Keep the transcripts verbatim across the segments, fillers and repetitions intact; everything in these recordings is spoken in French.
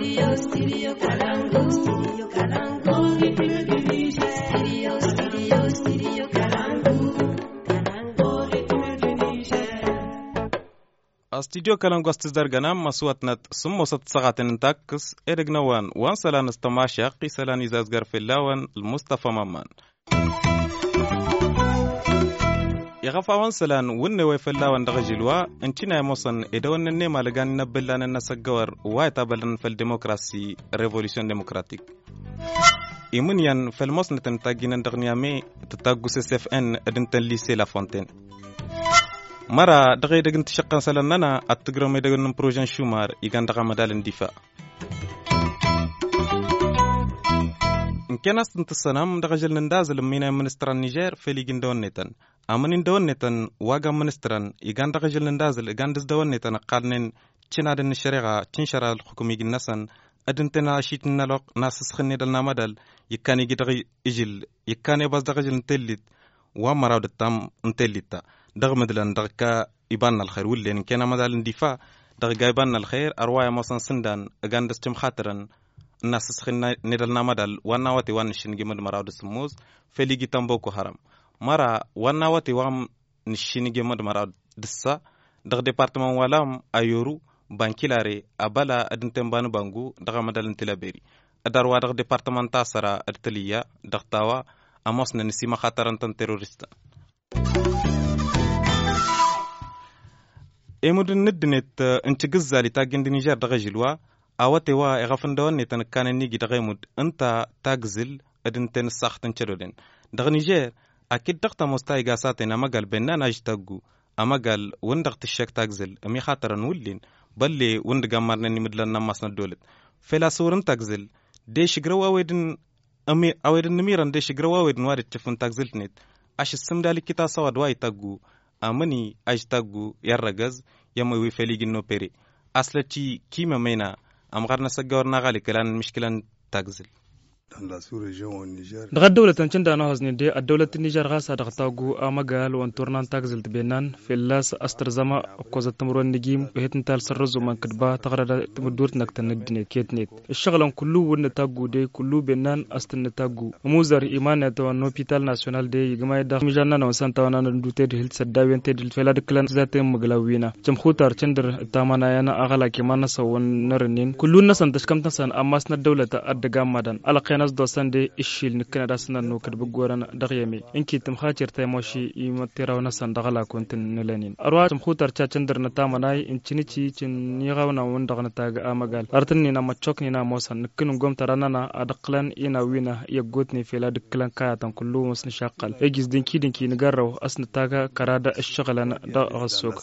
Studio, studio Kalangu. Studio Kalangu. Studio, studio, studio Kalangu. Kalangu. استديو كلام قصت زرقنا مسواتنا ثم وسط ساعتين تاكس إرجنوان وان سلان استماشى قي سلان يزازقر في اللون المصطفى ممان يغفى وان سلان ونوي في اللون دغجلوا انتنا يموصن إدوان النيمة لغان نبلان النسقور وايتابلن في الديمقراسي ريفوليسيون ديمقراطيك إيمونيان في المصنة تنتاقين دغنيامي تتاقو سي سي اف ان ادنتن ليسي لا فونتين مرة دغي دغن تشقن سلننا اتغرم دغن بروجين شومار يغان دغا مدال اندفاع ان كان استنت السنام دغجل ندازل مينا منستر النيجر في ليغن دونيتن امن دونيتن واغا منسترن يغان دغجل ندازل يغان دز دونيتن قالنن تشنا دن الشريعه تنشر الحكومي جنسن ادنتنا شيتنا لوق ناس سخني دلنا مدال يكاني دغي اجل يكاني باز دغجل نتلت ومراو دتام نتلتا دغ مدلن دغكا يبان الخير ولين كان مدال الاندفاع دغ يبان الخير اروايا مصن سندان غاندس تم خاطرن الناس سخنا ندلنا مدال وانا واتي وان شينغي مد مراود سموز فليغي تامبوكو حرام مرا وانا واتي وام نشينغي مد مراود دسا دغ ديبارتمون ولام ايورو بانكيلاري ابالا ادنتم بانو بانغو دغ مدال انتلابيري ادار وا دغ ديبارتمون تاسرا ارتليا دغ تاوا اموسنا نسيما خاطرن تن تيروريست إيمودن ندنت أنت جزالي تاجن دنيجر دغجلوا أوتوا إغفن دوان تنكان نيجي دغيمود أنت تاجزل أدن تنسخ تنشرودن دغنيجر أكيد دغتا مستاي جاساتنا مقال بيننا ناجتاجو أما قال وندغت الشك تاجزل أمي خاطر نولين بلي وند جمرنا نمدلنا نماسنا الدولت فلا صورن تاجزل ديش جروا ويدن أمي أويدن نميرن ديش جروا ويدن وارد تفن تاجزلتنت أش السمدالي كتا سوا دواي تاجو amani ajtagu yarragaz yama wi feligi no peri aslati kima mena am garna sagawar na gali kalan mishkilan tagzil دغ الدولة تنشندا نهزني دي الدولة النيجر غاسا دغتاغو امغال وان تورنان تاغزل تبينان في اللاس استرزما كوزا تمرون نجيم وهيتن تال سرزو من كدبا تغرد تمدورت نكتن ندني كيتنيت الشغل كله ون تاغو دي كله بينان استن تاغو موزر ايمان تو نوبيتال ناسيونال دي يغما دغ ميجانا نو سانتا وانا ندوتي دي هيل سداوين تي دي فلا دكلان ذات مغلاوينا جم خوتار تشندر تامانا يانا اغلا كيمان سون نرنين كلنا سنتشكم تسن اماسنا الدولة ادغام مدان على ناس دوستان دي إشيل نكنا داسنا نو كربجورنا دغيمي إنكي تمخاطر تيموشي يمتيراو نسان دغلا كنت نلانين أروات مخوتر تشاندر نتامناي إنشنيتي تشن يغاونا وندغنا تاج أمغال أرتني نما تشوكني ناموسا نكنو قوم تراننا أدقلان إنا وينا يقوتني في لادقلان كاياتن كلو مسن شاقل إجز دينكي دينكي نقرو أسن تاجا كرادا الشغلان دا غسوك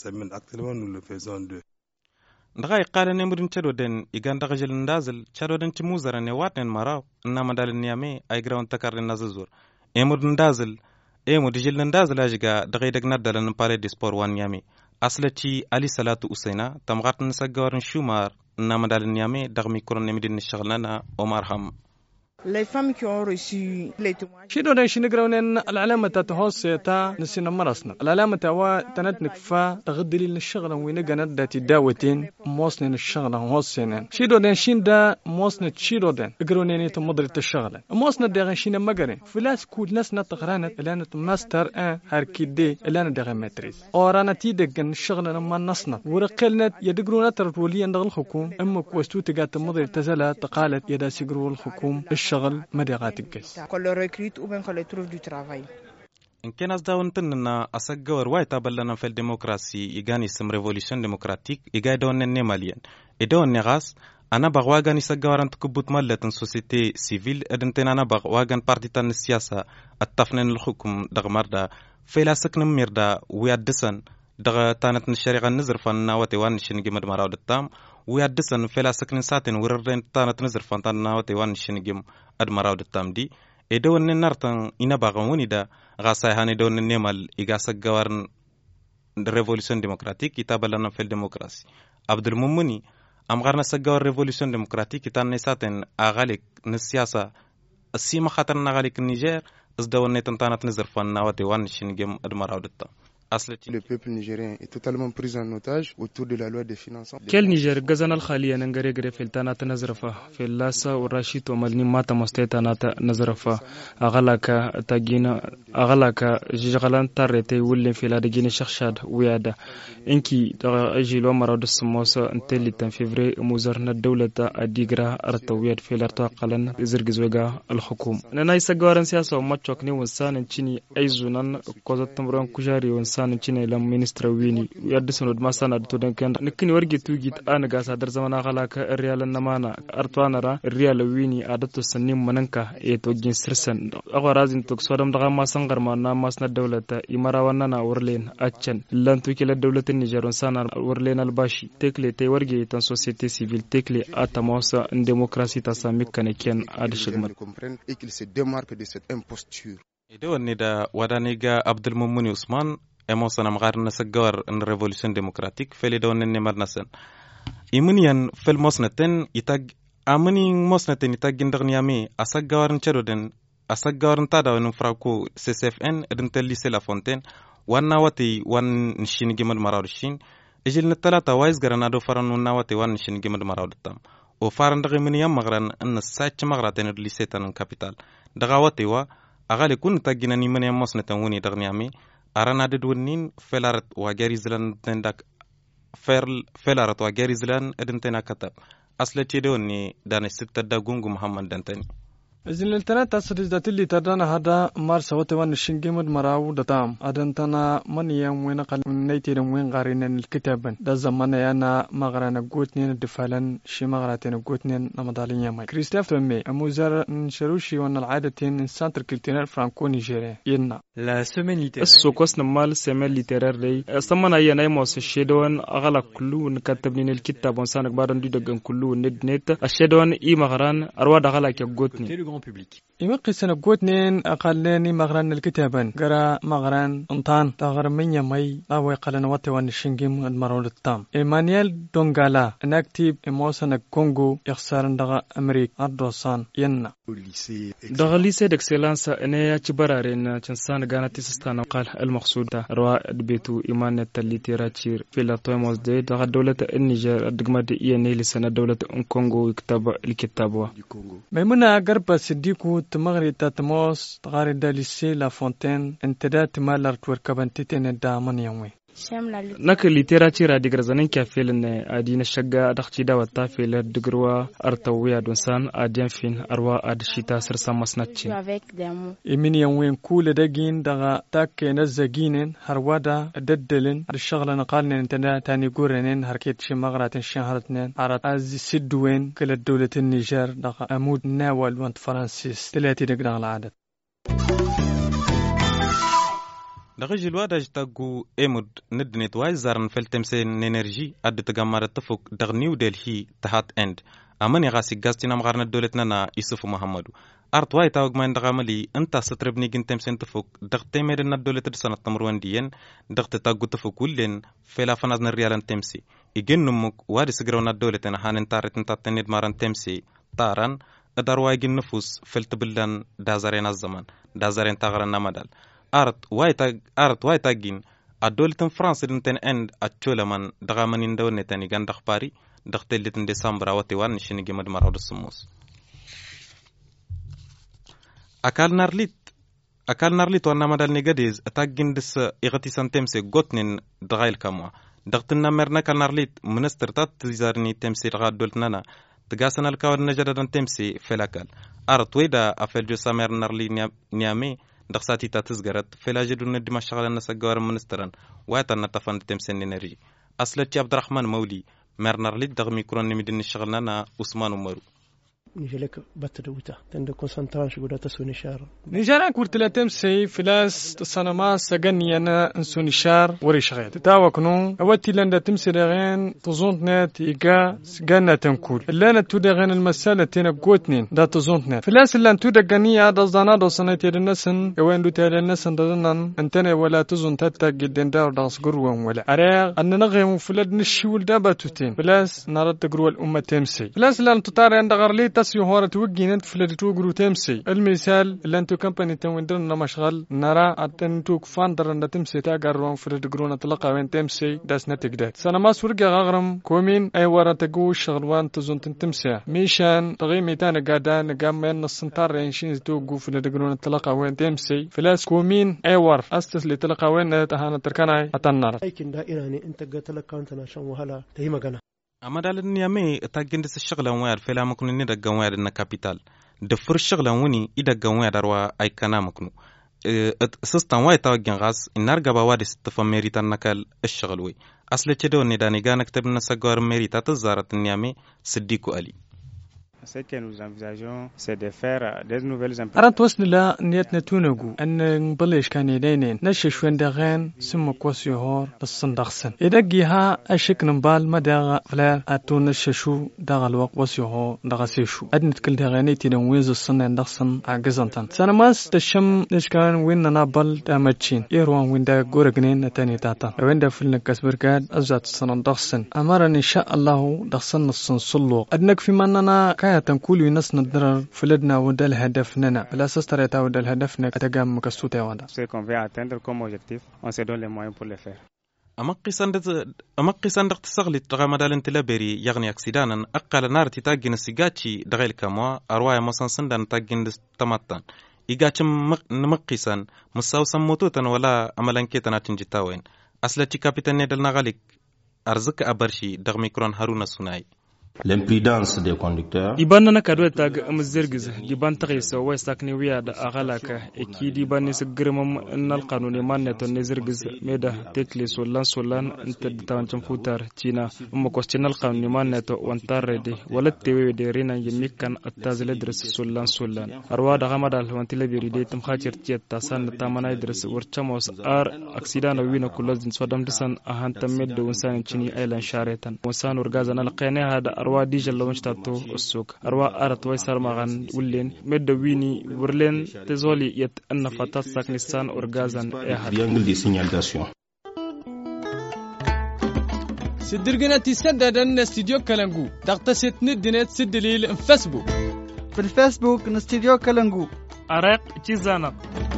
ndagay qala ne mudin chadoden iganda gajel ndazil chadoden ci muzara ne watnen maraw na madal niyame ay ground takar nazazur e mudin ndazil e mudijil ndazil ajiga dagay dag nadalan palais de sport wan niyame aslati ali salatu usaina tamgatn sagawar shumar na madal niyame dag mikron ne midin shaghlana omar ham Les femmes qui ont reçu les témoignages. شنو ده شنو قرونين العلامة تتهوس تا نسينا مرسنا العلامة توا تنت نكفا تغدلي للشغلة وين جنات ده تداوتين موصلين الشغلة موصلين شنو ده شين ده موصلين شنو ده قرونين تمضر الشغلة موصلين ده شين مجرين فلاس كل ناس نتقرانت الآن ماستر ان هركيدي الآن ده ماتريس أورانا تيدك الشغلة لما نصنا ورقلنا يدقرون تروليا دغ الحكوم أما كوستو تجات تمضر تزلا تقالت يدا سجرو الحكوم الشغل مديغات الجس. Qu'on le recrute ou bien qu'on le trouve du travail. إن كان أصدقون تننا أسجور وايتا بلنا في الديمقراطية يجاني سم ريفوليسيون ديمقراطيك يجايدون النماليين إدون نغاس أنا بغواجن يسجور أنت كبوت ملة سوسيتي سيفيل أدنتين أنا بغواجن بارتيتان السياسة التفنين الحكم دغ مردا فيلا سكن مردا ويادسن دغ تانت الشريعة النزر فنا وتوان شنجي مد مراود التام ويادسن فيلا سكن ساتن وررين تانت نزر فنا وتوان شنجي مد مراود التام دي إدون النارتن إنا بغوني دا غاساي هاني دون النمال إغاسا غوارن ريفوليسيون ديمقراطيك كتاب لنا في الديمقراسي عبد الممني أم غارنا سغور ريفوليسيون ديمقراطيك كتان نساتن أغاليك نسياسة السيما خاطر نغاليك النيجر ازدون نتن تانت نزر فنا وتوان شنجي مد مراود التام aslati Le peuple nigérien est totalement pris en otage autour de la loi des finances. كل نيجر غزنا الخالية نغري غري في التانا تنزرفا في اللاسا ورشيد ومالني ماتا مستيتانا نزرفا أغلاك تاجينا أغلاك جيجغلان تاريتي ولين في لادجين شخشاد ويادا إنكي أجيلو مراد السموسا انتلي تن فيفري موزرنا الدولة أديغرا أرتوياد في الارتاقلن زرقزوغا الحكوم نانا يساقوارن سياسة وماتشوكني وانسان انشيني أيزونان كوزات تمرون كجاري وانسان انشيني لم مينستر ويني يادسون دماسانا دتودن كان نكني ورقي توجيت أنا قاسا در زمان أغلاك الريال النمانا أرتوانا الريال ويني عادتو سنين مننكا يتوجين سرسن أغرازين تكسورم دغا ما سنغر ما ناماسنا الدولة إمارا ونانا ورلين أتشن لن توكيل الدولة النيجر وانسانا ورلين الباشي تكلي تي ورقي تن سوسيتي سيفيل تكلي أتموسا ان ديموكراسي تساميك كان عاد شغمر إدو ندا ودانيغا عبد المؤمن عثمان emosa nam gar na sagawar en revolution democratique fele do nen mar nasen imunian fel mosnaten itag amani mosnaten itag gindar niami asagawar ncheroden asagawar tada en frako C C F N eden telise la fontaine wanna wati wan shin gimad marawshin ejil na talata wais garanado faranu nawati wan shin gimad marawdatam o faran dagi miniyam magran en sach magraten lisetan capital daga wati wa agali kun tagina ni miniyam mosnaten woni darniami arana de dunin felarat wa garizlan tendak fer felarat wa garizlan eden tena katab asla tido ni dana sitta da gungu muhammad dantani إذن التنات تسريزات اللي تدانا هذا مارس وتوان الشنجمد مراو دتام أدنتنا من يوم وين قل من نيتي وين قارين الكتابا ده زمان يانا مغرنا قوتنين دفالن شي مغراتين قوتنين نمضالين يامي كريستوف تومي أموزار نشروشي وان العادتين إنسان تركلتين فرانكو نيجيريا ينا لا سمين ليترار السوكوس نمال سمين ليترار لي استمنا يانا يموس الشيدوان أغلق كلو نكتبين الكتاب وانسانك بارن دي دقن كلو ند نت الشيدوان إي مغران أروا دغلق يقوتني يمكن سنة قوتنين أقلني مغران الكتابا قرا مغران انطان تغر من يمي أو يقلن واتوان الشنجيم المرون التام إيمانيال دونغالا نكتب إموسنا كونغو يخسرن دغا أمريك أردوسان ينا دغا ليسي دكسيلانسا إنيا تبرارين تنسان غانا تسستانا قال المقصود روا بيتو إيمانيا تليتيراتير في لاتويموز دي دغا دولة النيجر دقمد إياني لسنة دولة كونغو يكتب الكتاب ميمونا قربا سديكو تمغري تاتموس تغاري داليسي لا فونتين انتدا تمالر توركبنتين دامن يومي نك ليتراتيرا ديغرزانين كافيلن ادين الشقا دختي داو تافيل دغروا ارتويا دونسان ادين فين اروا ادشيتا سرسا مسناتشي يمين يومين كول دغين دغا تاك نزغينن هروادا ددلن الشغل نقالن انتنا تاني غورنن حركت شي مغراتن شهرتن عرض از سدوين كل الدولة النيجر دغا امود ناول وانت فرانسيس ثلاثه دغ العدد دغج الوادج تاغو امود ندنيت واي زارن فلتمسين انرجي اد تغمار تفوق دغ نيو دلهي تحت اند امني غاسي غاستينا مغارنا دولتنا يوسف محمد ارت واي تاغ من دغاملي انت ستربني جنتمسين تفوق دغ تيميدنا دولت سنه تمروان ديين دغ تاغو تفوق كلن فلا فنازن ريالن تمسي يجنمك وادي سغرونا دولتنا هانن تارت انت تنيد مارن تمسي طارن ادار واي النفوس فلتبلن دازارين الزمان دازارين تغرنا مدال ارت واي تاغ ارت واي تاغين ادولتن فرانس دنتن اند اتشولمان دغامن دون تاني غاندخ باري دختلتن ديسمبر واتي وان شيني جمد مراد السموس اكال نارليت اكال نارليت وانا مدال نيغاديز اتاغين دس اغتي سنتمسي غوتنين دغايل كاموا دغتنا مرنا كال نارليت منستر تات تزارني تمسي غادولتنا تغاسنا الكاور نجددن تمسي فلاكال ارت ويدا افلجو سامر نارلي نيامي دخساتي تاتزغرت فلاجدو ندي مشغل نسغور منسترن واتن تفند تمسن انرجي اصلتي عبد الرحمن مولي مرنر لي دغ ميكرون نمدن شغلنا عثمان عمر نجلك بتدوتا تند كونسنتراش غدا تسوني شار نيجانا كورتلا تمسي فلاس تصنما سغني انا انسوني شار وري شغيل تاوكنو اوتي لندا تمسي دغين تزونت نت يغا سغنا تنكول لانا تودغين المساله تينا غوتنين دا تزونت نت فلاس لان تودغنيا دزانا دو سنتي النسن وين دو تال النسن دزنن انتنا ولا تزونت تتا جدن دار داس غروان ولا اريغ ان نغيم فلاد نشول داباتوتين فلاس نرد غرو الامه تمسي فلاس لان تطار عند غرليت قصي هورة توجين أنت فلد توجرو تمسي المثال اللي أنتو كمباني تويندرنا مشغل نرى أنتو كفاندر أن تمسي تاجرون فلد جرونا تلقى وين تمسي داس نتقدر سنة ما سورجا غرم كومين أي ورا تجو شغلوان تزون تمسي ميشان تغيمي تانا قادان قام من السنتار ينشين توجو فلد جرونا تلقى وين تمسي فلاس كومين أي ور أستس اللي تلقى وين تهانا تركنا أتنار لكن دائراني أنت قلت لك أنت نشان وهلا تهيما جنا أما دال نيامي تاجندس الشغل وير فلا مكنو نيدا جوير إن كابيتال دفر الشغل وني إذا جوير دروا أي كنا مكنو سستان واي تاجن غاز النار جبا وادي ستفا ميريتا نكال الشغل وي أصل تدو نداني جانا كتب نسجار ميريتا تزارت نيامي صديقو علي Ce que nous envisageons, c'est de faire des nouvelles implémentations. أردت وصل لا نيتنا تونجو أن نبلش كان يدينين نشش وين دغين سم كوسي هور الصندوق سن إذا جيها أشك نبال ما دغ فلا أتون نششو دغ الوقت وسي هو دغ سيشو أدنت كل دغيني تنويز الصن دغسن عجزنتن سنة ماس تشم نشكان وين نبال تامتشين إيروان وين دا جورجنين نتاني تاتا وين دا فلنا كسبركاد أزات الصن دغسن أمرني إن شاء الله دغسن الصن صلو أدنك في مننا تنقول ينص ندرر فلدنا ودل هدفنا لا سستريتا ودل هدفنا أتجمع مكسوتة وادا. Ce qu'on veut atteindre comme objectif, on se donne les moyens pour le faire. أمقي صندق أمقي صندق تسغلي تغامدال انتلابري يعني أكسيدانا أقل نار تتاجن السجاتي دغيل كموا أرواح مصن صندان تاجن تماتان إيجاتم نمقيسان مساو سموتوتن ولا أملان كيتنا تنجتاوين أصلتي كابتن ندل نغاليك أرزك أبرشي دغ ميكرون هارونا سوناي L'imprudence des conducteurs. Diban na kadwe tag amzirgiz diban tagisa wa sakni wiya da agalaka eki diban ni sigrimam nal qanuni manneto ne zirgiz meda tekli solan solan inta tawancin futar cina umma kwastinal qanuni manneto wantarrede wala tewe de rina yimikan attazile dres solan solan arwa da gamadal wantile biride tum khachir tiet tasan tamana dres warchamos ar aksidana wina kulazin sodam disan ahanta meddo wansan cini ailan sharetan wansan urgazan alqene hada أروا ديجل لو مشتاتو السوق أروا أرت ويسار مغان ولين مد ويني ورلين تزولي يت أن فتاة ساكنستان أورغازان إيهاد triangle de signalisation. سدرجنا تسدد أن استديو كلانجو تغتسل ندنت سدليل فيسبوك في الفيسبوك نستديو كلانجو أرق تيزانا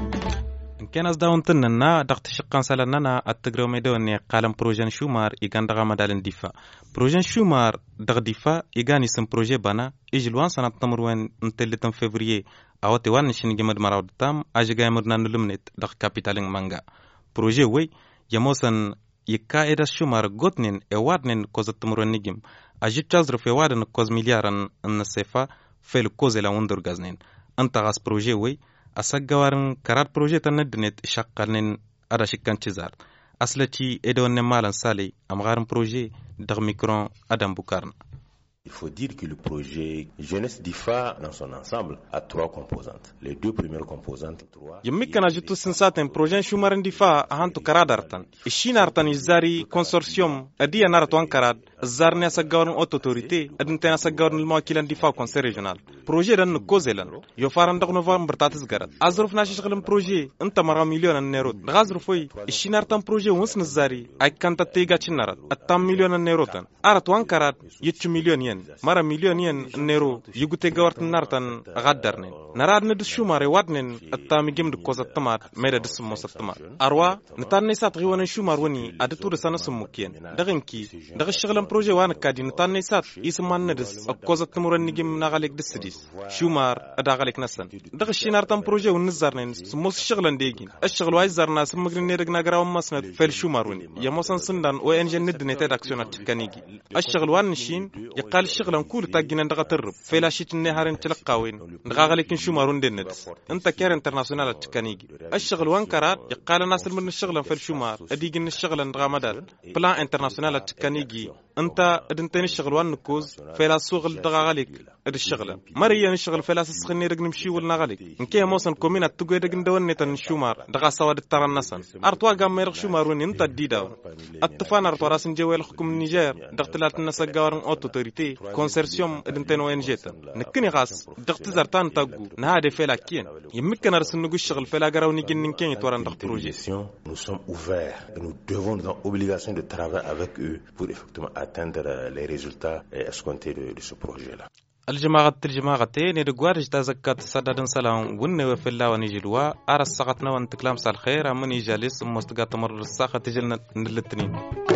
كان أصدقون تننا دقت شقان سالنا التجربة ميدوني قالم بروجين شومار يجان دغا مدال الدفاع بروجين شومار دغ دفاع يجاني سم بروجي بنا إجلوان سنة تمروين نتلتم فبراير أو توان نشين جمد مراود تام أجا مرنا نلمنت دغ كابيتالين مانجا بروجي وي يموسن يكا إذا شومار غوتنين إوادنين كوزة تمروين نجم أجي تجازر في وادن كوز مليارن النصيفة في الكوز إلى وندر غازنين أنت غاز بروجي وي أسجوارن كرات بروجي تندنت شقارن أراشكان تزار أصلتي إدون نمالن سالي أمغارن بروجي دغ ميكرون أدم بوكارن. Il faut dire que le projet Jeunesse d'I F A dans son ensemble a trois composantes. Les deux premières composantes, trois. يمكن أجتو سنساتن بروجين شومارن دفاع أهانتو كرادارتن. الشين أرتن الزاري كونسورسيوم أديا نارتوان كراد. الزارني أسجورن أوتوتوريتي أدنتين أسجورن المواكيلن دفاع كونسي ريجونال. بروجي دن كوزيلن. يوفارن دغ نوفمبر تاتس غرد. أزرف ناشي شغلن بروجي أنت مرا مليون النيروت. غازرفوي الشين أرتن بروجي ونسن الزاري. أي كانت تيجا تشنارد. التام مليون النيروتن. أرتوان كراد يتش مليون ين. مرا مليون ين نيرو يغوتي غورت نارتن غدرن نراد ندس شوماري وادنن التامي جيم دكوزا تمات ميدا دس موسا تمات اروا نتان نيسات غيوان شومار وني ادتو دسانا سموكين دغنكي دغ الشغلن بروجي وان كادي نتان نيسات يسمان ندس كوزا تمرن نيجم نغاليك دسديس شومار اداغاليك نسن دغ الشينارتن بروجي ونزارنن سموس شغلن ديغين الشغل واي زارنا سمغري نيرغ نغراو مسند فيل شومار وني يموسن سندان او ان جي ند نيتا داكسيون تكانيجي الشغل وان شين يقال الشغل كل تاجنا ندغ ترب فلا شيت النهار تلقاوين نغا لكن شو مارون دندس انت كير انترناسيونال تكانيجي الشغل وان كرات يقال ناس من الشغل في الشمار اديق الشغل ندغ مدال بلان انترناسيونال تكانيجي انت ادنتين الشغل وان نكوز فلا سوغل دغ غاليك اد الشغل مريا الشغل فلا سخني رق نمشي ولا غاليك انكي موسن كومينا تغي دغ ندون نتن شومار دغ سواد ترنسن ارتوا غام ميرخ شومارون انت ديدا اتفان ارتوا راس نجويل حكم النيجر دغتلات الناس غاورن اوتوريتي كونسورسيوم ادنتين وين جيتا نكني غاس دغت زرتان تاغو نهادي فيلا كين يمكن ارسن نغو الشغل فيلا غراو نيجي نكين يتوران دغ بروجي nous sommes ouverts et nous devons nous en obligation de travailler avec eux pour effectivement atteindre les résultats escomptés de, de ce projet là. الجماعة الجماعة تين دقوارج تزكت سددن سلام ون وفلا ونجلوا أرى السقطنا وانتكلام سالخير من يجالس مستقات مر الساقة تجلنا الاثنين